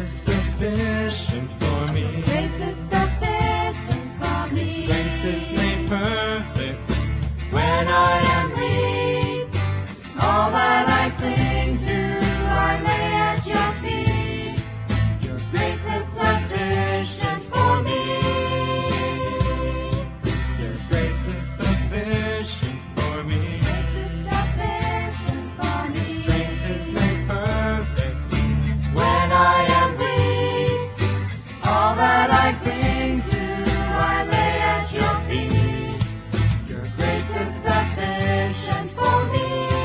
is sufficient for me. Grace is sufficient for me. Strength is made perfect when I am weak. All that I cling to, I lay at your feet. Your Grace is sufficient for me. Your grace is sufficient for me. Grace is sufficient for me. Strength is made perfect When I am weak, all that I cling to, I lay at your feet. your Grace is sufficient for me.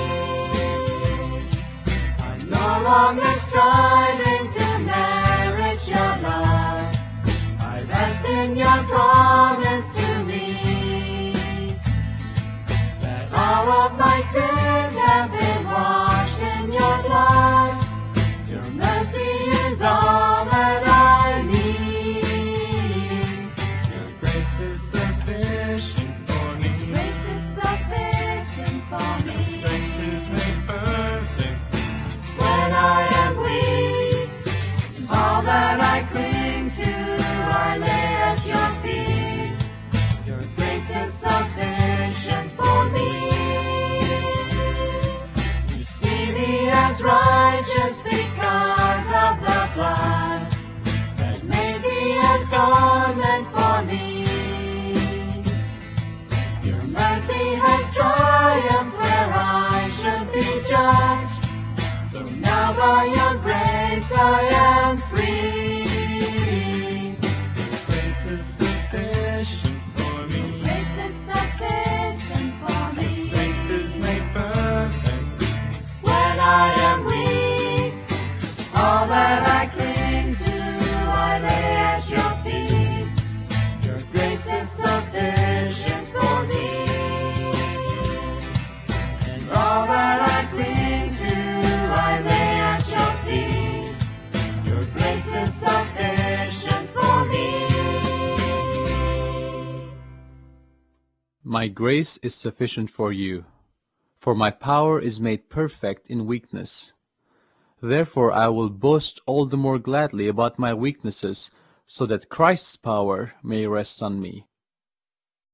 I'm no longer striving to merit your love. I rest in your promise to me that all of my sins have been washed in your blood. Your mercy is all that I need. your grace is sufficient for me. Grace is sufficient for me. Strength is made perfect When I am weak, all that I cling to, I lay at your feet. your Grace is sufficient for me. You see me as righteous because of the blood that made the atonement for me. Your mercy has triumphed where I should be judged. So now by your grace I am free. your grace is sufficient for me. Grace is sufficient for Your me. strength is made perfect When I am weak, all that I cling to, I lay at your feet. your Grace is sufficient for me. And all that I cling to, I lay at your feet. Your grace is sufficient for me. My grace is sufficient for you, for my power is made perfect in weakness. Therefore I will boast all the more gladly about my weaknesses, so that Christ's power may rest on me.